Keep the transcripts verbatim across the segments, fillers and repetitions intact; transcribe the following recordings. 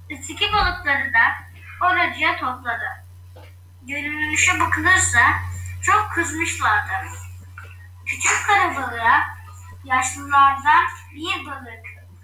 Öteki balıkları da oracıya topladı. Görünüşe bakılırsa çok kızmışlardı. Küçük karabalığa yaşlılardan bir balık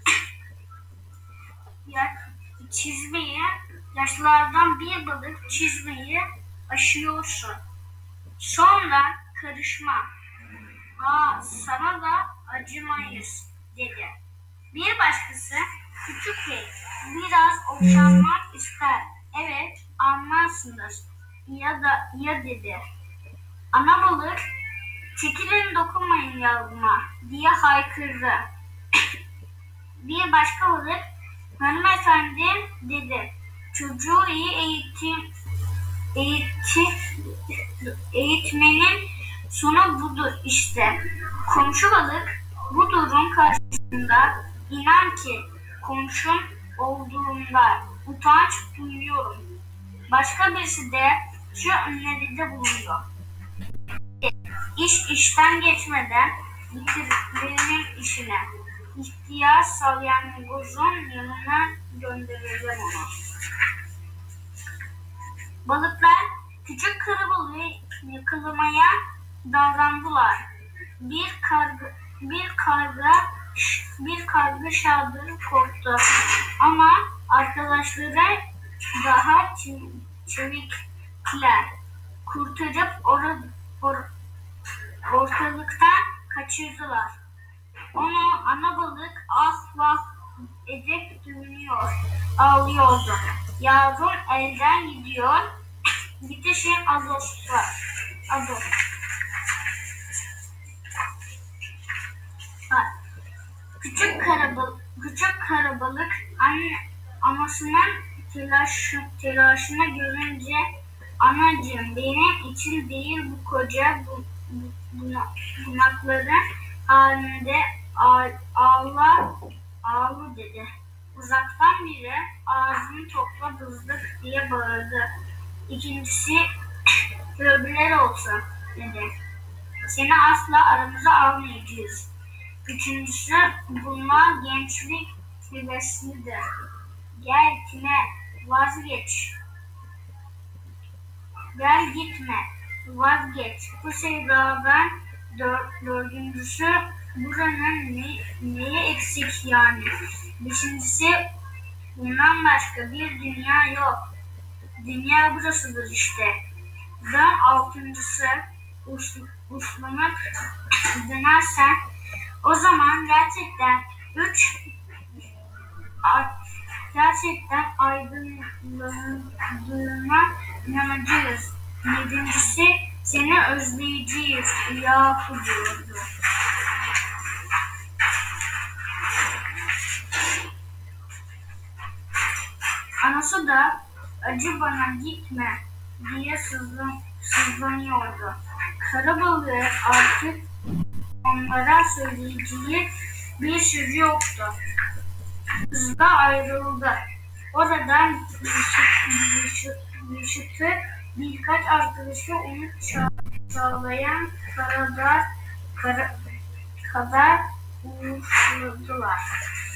ya, çizmeyi, yaşlılardan bir balık çizmeyi aşıyorsun. Sonra karışma. Aa, sana da acımayız dedi. Bir başkası, küçük bey, biraz okşanmak ister. Evet, anlarsınız. Ya da ya dedi. Ana balık, çekilin dokunmayın yavruma diye haykırdı. Bir başka balık, hanımefendi dedi. Çocuğu iyi eğitim, eğitim, eğitmenin sonu budur işte. Komşu balık, bu durum karşısında inan ki komşum olduğunda utanç duyuyorum. Başka birisi de şu öneride bulunuyor. İş işten geçmeden bitirelim işine. İhtiyar salyangozun yanına göndereceğim onu. Balıklar küçük karabalığı yakalamaya davrandılar. Bir karga, bir karga, bir karga şadır korktu. Ama arkadaşları daha çevikler. Kurtarıp or, or, ortalıktan kaçırdılar. Onu ana balık ah vah edip dönüyor, ağlıyordu. Yavrum elden gidiyor, bitişin Ağustos'ta. Ağustos. Küçük karabalık, küçük karabalık anne, anasının telaş, telaşını görünce anacığım benim için değil bu koca bu, bu, buna, bunakların halinde ağla ağla dedi. Uzaktan biri ağzını topla bızlık diye bağırdı. İkincisi tövbeler olsun dedi. Seni asla aramıza almayacağız. Üçüncüsü bunlar gençlik heveslidir. Gel kime vazgeç. Gel gitme vazgeç. Bu sevdadan dör, dördüncüsü buranın ne, neye eksik yani. Beşincisi bundan başka bir dünya yok. Dünya burasıdır işte. Ben altıncısı uslanıp dönersen o zaman gerçekten üç gerçekten aydınlandığına inanacağız. Yedincisi seni özleyeceğiz. Yahu diyordu. Anası da acı bana gitme diye sızlan, sızlanıyordu. Karabalığı artık onlara söyleyeceği bir sözü yoktu. Hızla ayrıldı. Oradan yaşıtı birkaç arkadaşı onu çağlayan kadar, kadar uğurladılar.